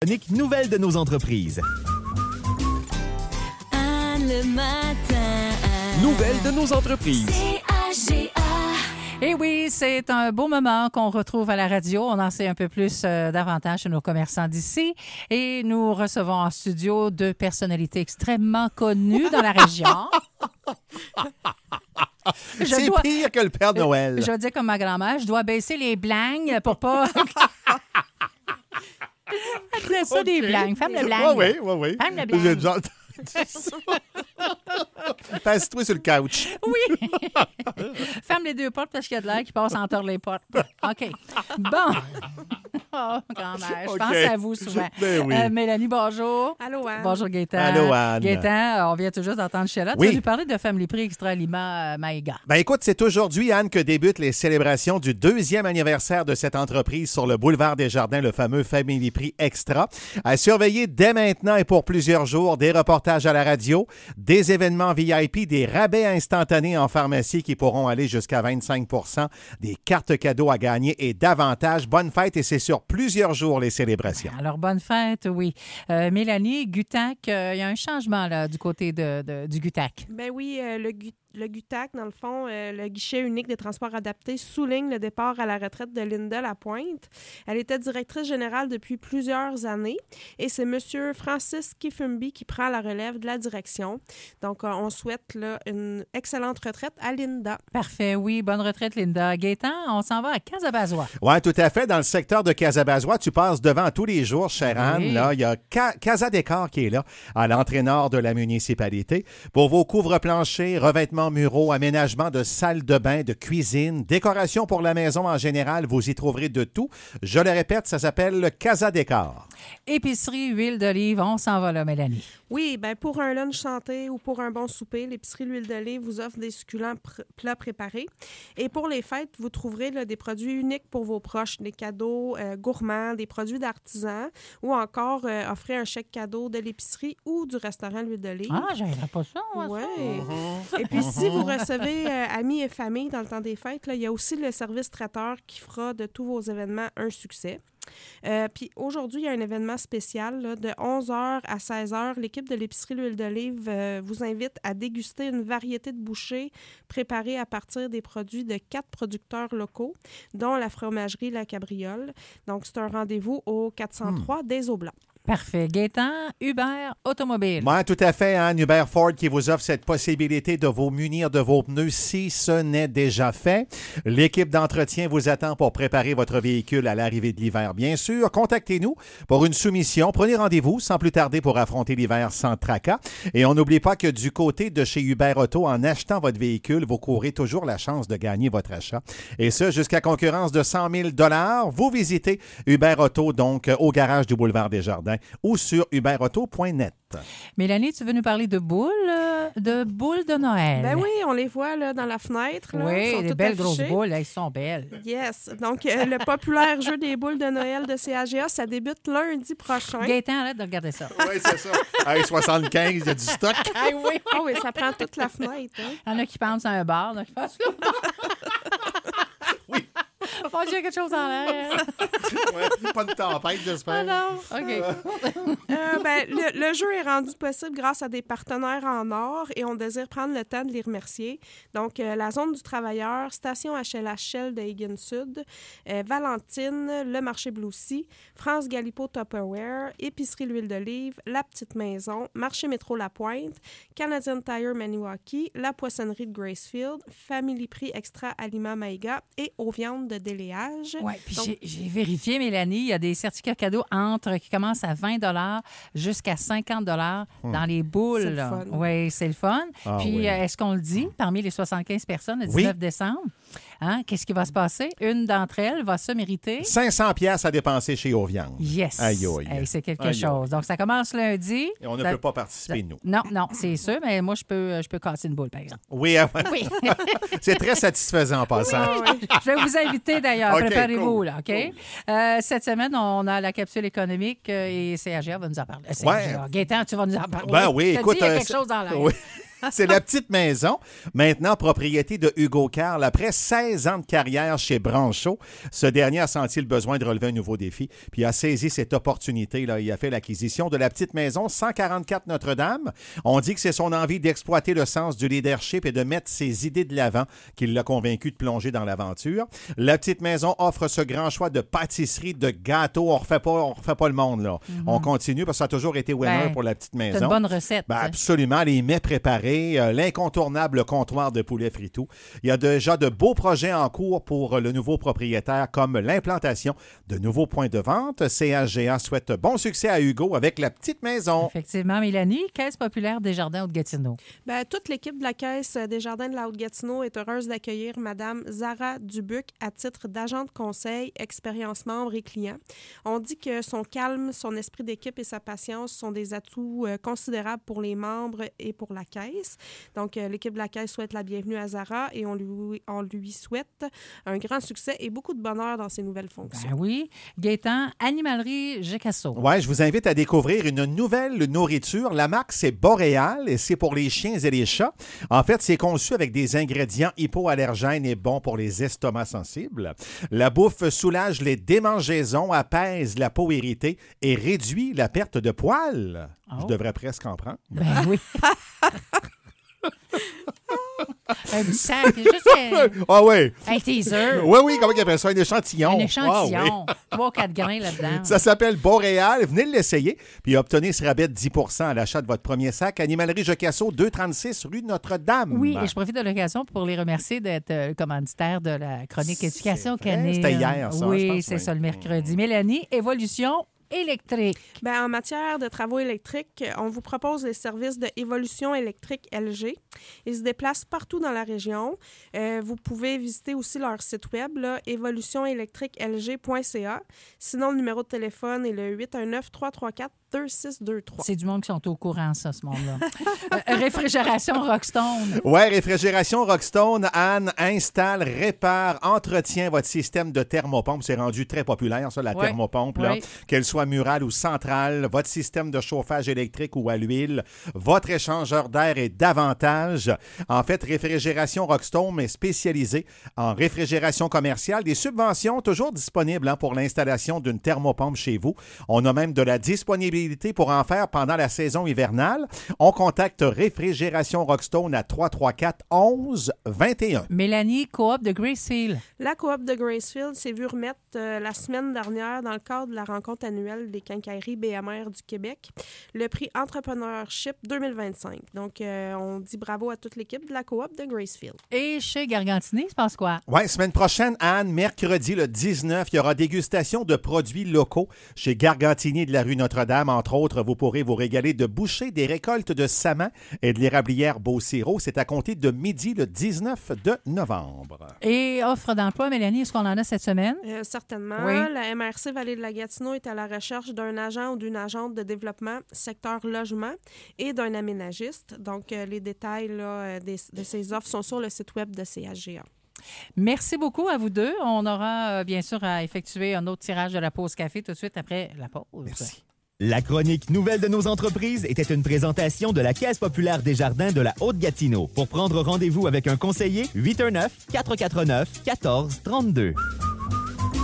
Nouvelles de nos entreprises. Anne le matin. Nouvelles de nos entreprises. C-A-G-A. Et oui, c'est un beau moment qu'on retrouve à la radio. On en sait un peu plus davantage sur nos commerçants d'ici. Et nous recevons en studio deux personnalités extrêmement connues dans la région. C'est pire que le Père Noël. Je vais dire comme ma grand-mère, je dois baisser les blancs pour pas... Elle disait ça, des blancs. Femme le blanc. Oui. Femme le blanc. J'ai déjà entendu ça. Passe-toi sur le couch. Oui. Ferme les deux portes parce qu'il y a de l'air qui passe entre les portes. OK. Bon. Oh, grand-mère, je pense à vous souvent. Ben oui. Mélanie, bonjour. Allô, Anne. Bonjour, Gaétan. Allô, Anne. Gaétan, on vient tout juste d'entendre Charlotte. Oui. Tu vas nous parler de Family Prix Extra Aliment Maïga. Ben écoute, c'est aujourd'hui, Anne, que débutent les célébrations du 2e anniversaire de cette entreprise sur le boulevard des Jardins, le fameux Family Prix Extra. À surveiller dès maintenant et pour plusieurs jours, des reportages à la radio, des événements VIP, des rabais instantanés en pharmacie qui pourront aller jusqu'à 25 %, des cartes cadeaux à gagner et davantage. Bonne fête et c'est sur plusieurs jours les célébrations. Alors, bonne fête, oui. Mélanie, Gutac, il y a un changement là, du côté du Gutac. Ben oui, le GUTAC, dans le fond, le guichet unique des transports adaptés, souligne le départ à la retraite de Linda Lapointe. Elle était directrice générale depuis plusieurs années et c'est M. Francis Kifumbi qui prend la relève de la direction. Donc, on souhaite là, une excellente retraite à Linda. Parfait, oui. Bonne retraite, Linda. Gaétan, on s'en va à Casabazois. Oui, tout à fait. Dans le secteur de Casabazois, tu passes devant tous les jours, chère Anne. Oui. Là, il y a Casa Décor qui est là, à l'entrée nord de la municipalité. Pour vos couvre-planchers, revêtements muraux, aménagement de salles de bain, de cuisine, décoration pour la maison en général, vous y trouverez de tout. Je le répète, ça s'appelle le Casa Décor. Épicerie, huile d'olive, on s'en va là, Mélanie. Oui, ben pour un lunch santé ou pour un bon souper, l'épicerie L'Huile d'Olive vous offre des succulents plats préparés. Et pour les fêtes, vous trouverez là, des produits uniques pour vos proches, des cadeaux gourmands, des produits d'artisans ou encore offrir un chèque cadeau de l'épicerie ou du restaurant L'Huile d'Olive. Ah, j'aimerais pas ça, moi, ça. Ouais. Et puis, si vous recevez amis et famille dans le temps des fêtes, là, il y a aussi le service traiteur qui fera de tous vos événements un succès. Puis aujourd'hui, il y a un événement spécial là, de 11h à 16h. L'équipe de l'épicerie L'Huile d'Olive vous invite à déguster une variété de bouchées préparées à partir des produits de 4 producteurs locaux, dont la fromagerie La Cabriole. Donc, c'est un rendez-vous au 403 des Eaux-Blancs. Parfait. Gaétan, Hubert Automobile. Oui, tout à fait, Anne. Hubert Ford qui vous offre cette possibilité de vous munir de vos pneus si ce n'est déjà fait. L'équipe d'entretien vous attend pour préparer votre véhicule à l'arrivée de l'hiver, bien sûr. Contactez-nous pour une soumission. Prenez rendez-vous sans plus tarder pour affronter l'hiver sans tracas. Et on n'oublie pas que du côté de chez Hubert Auto, en achetant votre véhicule, vous courez toujours la chance de gagner votre achat. Et ce, jusqu'à concurrence de 100 000 $. Vous visitez Hubert Auto, donc au garage du boulevard des Jardins, ou sur hubertauto.net. Mélanie, tu veux nous parler de boules de Noël? Ben oui, on les voit là, dans la fenêtre. Là. Elles sont Oui, des toutes belles grosses affichées. boules, elles sont belles. Yes. Donc, le populaire jeu des boules de Noël de CAGA, ça débute lundi prochain. Gaétan, arrête de regarder ça. Oui, c'est ça. Hey, 75, il y a du stock. Ah oui! Ah oui, ça prend toute la fenêtre. Hein? Il y en a qui pensent à un bar, il y en a qui pensent à un bar. Oui. Bon, j'ai quelque chose en l'air. Ouais, pas de tempête, j'espère. Ah non. OK. Ben, le jeu est rendu possible grâce à des partenaires en or et on désire prendre le temps de les remercier. Donc, la Zone du Travailleur, Station HLH de Higgins Sud, Valentine, le marché Bloussy, France Galipo Tupperware, Épicerie L'Huile d'Olive, La Petite Maison, Marché Métro La Pointe, Canadian Tire Maniwaki, La Poissonnerie de Gracefield, Family Prix Extra Aliments Maïga et Aux Viandes de Déléage. Oui, puis Donc, j'ai vérifié, Mélanie, il y a des certificats cadeaux qui commencent à 20 $ jusqu'à 50 $ dans les boules. C'est le fun. Oui, c'est le fun. Ah Puis, oui. Est-ce qu'on le dit, parmi les 75 personnes le Oui. 19 décembre, hein, qu'est-ce qui va se passer? Une d'entre elles va se mériter... 500 pièces à dépenser chez Aux-Viandes. Yes. Aïe, aïe. Hey, c'est quelque Aïe, chose. Donc, ça commence lundi. Et on ne peut pas participer, nous. Non, c'est sûr, mais moi, je peux casser une boule, par exemple. Oui, Oui. c'est très satisfaisant en passant. ah oui. Je vais vous inviter d'ailleurs. OK, Préparez-vous, cool. là, OK? Cette semaine, on a la capsule économique et CAGA va nous en parler. Ouais. Gaétan, tu vas nous en parler. Ben oui, T'as écoute, dit, il y a quelque chose dans l'air. Oui. C'est la petite maison, maintenant propriété de Hugo Carl. Après 16 ans de carrière chez Branchot, ce dernier a senti le besoin de relever un nouveau défi, puis a saisi cette opportunité. Là. Il a fait l'acquisition de la petite maison 144 Notre-Dame. On dit que c'est son envie d'exploiter le sens du leadership et de mettre ses idées de l'avant qui l'a convaincu de plonger dans l'aventure. La petite maison offre ce grand choix de pâtisseries, de gâteaux. On refait pas le monde, là. Mm-hmm. On continue parce que ça a toujours été winner pour la petite maison. C'est une bonne recette. Absolument. Les mets préparés, l'incontournable comptoir de poulet fritou. Il y a déjà de beaux projets en cours pour le nouveau propriétaire, comme l'implantation de nouveaux points de vente. CHGA souhaite bon succès à Hugo avec la petite maison. Effectivement, Mélanie, Caisse populaire Desjardins Haute-Gatineau. Toute l'équipe de la Caisse Desjardins de la Haute-Gatineau est heureuse d'accueillir Mme Zara Dubuc à titre d'agent de conseil, expérience membre et client. On dit que son calme, son esprit d'équipe et sa patience sont des atouts considérables pour les membres et pour la Caisse. Donc, l'équipe de la Caisse souhaite la bienvenue à Zara et on lui souhaite un grand succès et beaucoup de bonheur dans ses nouvelles fonctions. Ben oui. Gaétan, Animalerie Gécasso. Oui, je vous invite à découvrir une nouvelle nourriture. La marque, c'est Boréal et c'est pour les chiens et les chats. En fait, c'est conçu avec des ingrédients hypoallergènes et bons pour les estomacs sensibles. La bouffe soulage les démangeaisons, apaise la peau irritée et réduit la perte de poils. Oh. Je devrais presque en prendre. Ben oui. Du sac, juste un teaser. Oui, comment il appelle ça? Un échantillon. Un échantillon. 3-4 grains là-dedans. Ça s'appelle Boréal. Venez l'essayer, puis obtenez ce rabais de 10 % à l'achat de votre premier sac. Animalerie Jocasso, 236 rue Notre-Dame. Oui, et je profite de l'occasion pour les remercier d'être commanditaire de la chronique Éducation canine. C'était hier, ça. Oui, c'est ça, le mercredi. Mélanie, Évolution électrique. En matière de travaux électriques, on vous propose les services de Évolution électrique LG. Ils se déplacent partout dans la région. Vous pouvez visiter aussi leur site web, évolutionélectriquelg.ca. Sinon, le numéro de téléphone est le 819-334-2623. C'est du monde qui sont au courant, ça, ce monde-là. Réfrigération Rockstone. Oui, Réfrigération Rockstone. Anne installe, répare, entretient votre système de thermopompe. C'est rendu très populaire, ça, la thermopompe. Là. Qu'elle soit murale ou centrale, votre système de chauffage électrique ou à l'huile, votre échangeur d'air est davantage. En fait, Réfrigération Rockstone est spécialisée en réfrigération commerciale. Des subventions toujours disponibles pour l'installation d'une thermopompe chez vous. On a même de la disponibilité pour en faire pendant la saison hivernale. On contacte Réfrigération Rockstone à 334-11-21. Mélanie, Coop de Gracefield. La Coop de Gracefield s'est vue remettre la semaine dernière dans le cadre de la rencontre annuelle des quincailleries BMR du Québec, le prix Entrepreneurship 2025. Donc, on dit bravo à toute l'équipe de la Coop de Gracefield. Et chez Gargantini, il se passe quoi? Oui, semaine prochaine, Anne, mercredi le 19, il y aura dégustation de produits locaux chez Gargantini de la rue Notre-Dame. Entre autres, vous pourrez vous régaler de bouchées, des récoltes de saman et de l'érablière Beau-Sirop. C'est à compter de midi le 19 de novembre. Et offre d'emploi, Mélanie, est-ce qu'on en a cette semaine? Certainement. Oui. La MRC Vallée de la Gatineau est à la recherche d'un agent ou d'une agente de développement secteur logement et d'un aménagiste. Donc, les détails de ces offres sont sur le site web de CHGA. Merci beaucoup à vous deux. On aura bien sûr à effectuer un autre tirage de la pause café tout de suite après la pause. Merci. La chronique Nouvelles de nos entreprises était une présentation de la Caisse populaire Desjardins de la Haute-Gatineau. Pour prendre rendez-vous avec un conseiller, 819-449-1432.